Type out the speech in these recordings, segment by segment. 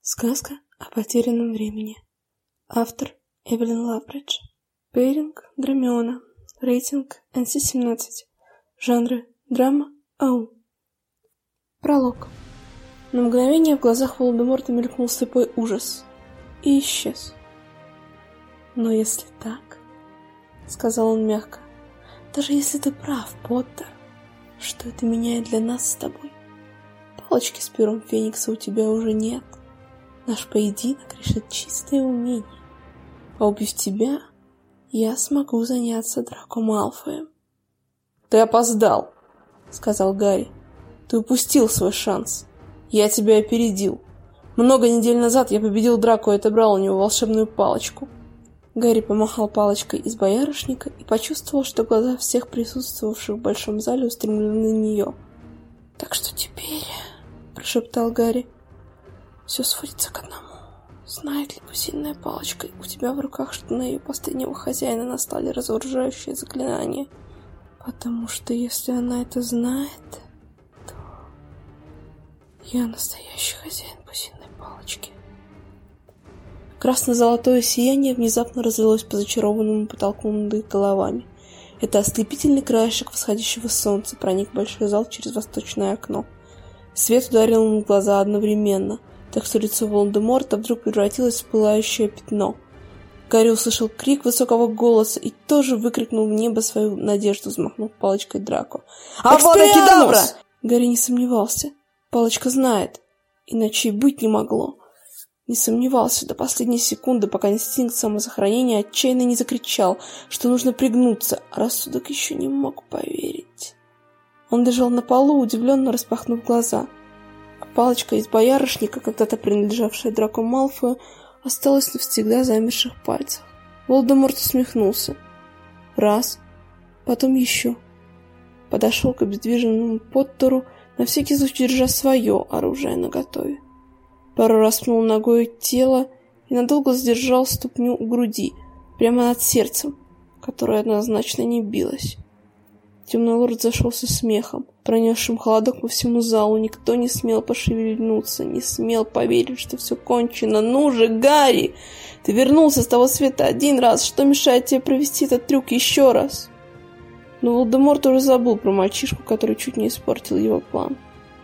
Сказка о потерянном времени. Автор Эвелин Лавбридж. Пейринг Гермиона. Рейтинг NC-17. Жанры драма АУ. Пролог. На мгновение в глазах Волан-де-Морта мелькнул слепой ужас и исчез. «Но если так, — сказал он мягко, — даже если ты прав, Поттер, что это меняет для нас с тобой? Палочки с пером Феникса у тебя уже нет. Наш поединок решит чистое умение. А убив тебя, я смогу заняться Драко Малфоем». «Ты опоздал», — сказал Гарри. «Ты упустил свой шанс. Я тебя опередил. Много недель назад я победил Драко и отобрал у него волшебную палочку». Гарри помахал палочкой из боярышника и почувствовал, что глаза всех присутствовавших в большом зале устремлены на нее. «Так что теперь, — прошептал Гарри, — все сводится к одному. Знает ли гусиная палочка у тебя в руках, что на ее последнего хозяина наслали разоружающее заклинание? Потому что если она это знает, то я настоящий хозяин гусиной палочки». Красно-золотое сияние внезапно разлилось по зачарованному потолку над их головами. Это ослепительный краешек восходящего солнца проник в большой зал через восточное окно. Свет ударил ему в глаза одновременно, так что лицо Волан-де-Морта вдруг превратилось в пылающее пятно. Гарри услышал крик высокого голоса и тоже выкрикнул в небо свою надежду, взмахнув палочкой Драко. «Авада Кедавра!» Гарри не сомневался. Палочка знает. Иначе и быть не могло. Не сомневался до последней секунды, пока инстинкт самосохранения отчаянно не закричал, что нужно пригнуться, а рассудок еще не мог поверить. Он лежал на полу, удивленно распахнув глаза. А палочка из боярышника, когда-то принадлежавшая Драко Малфою, осталась навсегда в замерших пальцах. Волан-де-Морт усмехнулся. Раз, потом еще. Подошел к обездвиженному Поттеру, на всякий случай держа свое оружие наготове. Пару раз пнул ногой тело и надолго задержал ступню у груди, прямо над сердцем, которое однозначно не билось. Темный лорд зашелся смехом, пронесшим холодок по всему залу. Никто не смел пошевельнуться, не смел поверить, что все кончено. «Ну же, Гарри! Ты вернулся с того света один раз. Что мешает тебе провести этот трюк еще раз?» Но Волан-де-Морт уже забыл про мальчишку, который чуть не испортил его план.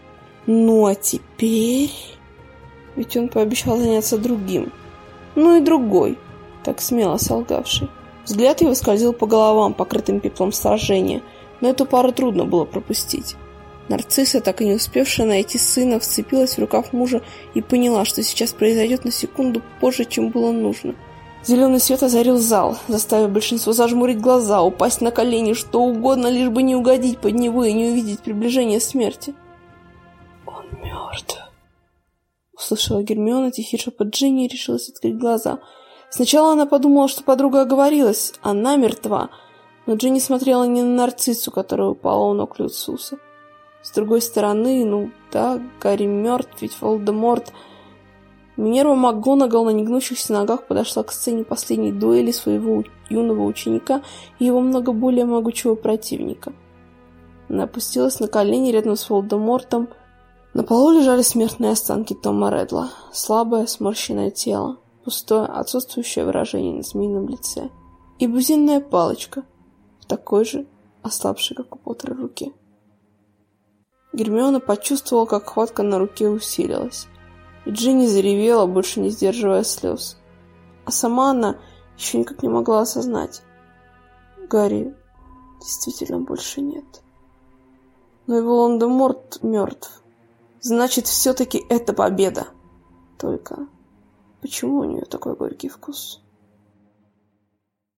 «Ну а теперь...» Ведь он пообещал заняться другим. Ну и другой, так смело солгавший. Взгляд его скользил по головам, покрытым пеплом сражения, но эту пару трудно было пропустить. Нарцисса, так и не успевшая найти сына, вцепилась в рукав мужа и поняла, что сейчас произойдет на секунду позже, чем было нужно. Зеленый свет озарил зал, заставив большинство зажмурить глаза, упасть на колени, что угодно, лишь бы не угодить под него и не увидеть приближение смерти. «Он мертв», — услышала Гермиона тихий шепот Джинни и решилась открыть глаза. Сначала она подумала, что подруга оговорилась, она мертва, но Джинни смотрела не на нарциссу, которая упала у ног Люциуса. С другой стороны, ну да, Гарри мертв, ведь Волан-де-Морт... Минерва МакГонагал на негнущихся ногах подошла к сцене последней дуэли своего юного ученика и его много более могучего противника. Она опустилась на колени рядом с Волан-де-Мортом. На полу лежали смертные останки Тома Реддла, слабое сморщенное тело, пустое, отсутствующее выражение на змеином лице, и бузинная палочка в такой же, ослабшей, как у Поттера, руке. Гермиона почувствовала, как хватка на руке усилилась, и Джинни заревела, больше не сдерживая слез. А сама она еще никак не могла осознать. Гарри действительно больше нет. Но и Волан-де-Морт мертв. Значит, все-таки это победа. Только почему у нее такой горький вкус?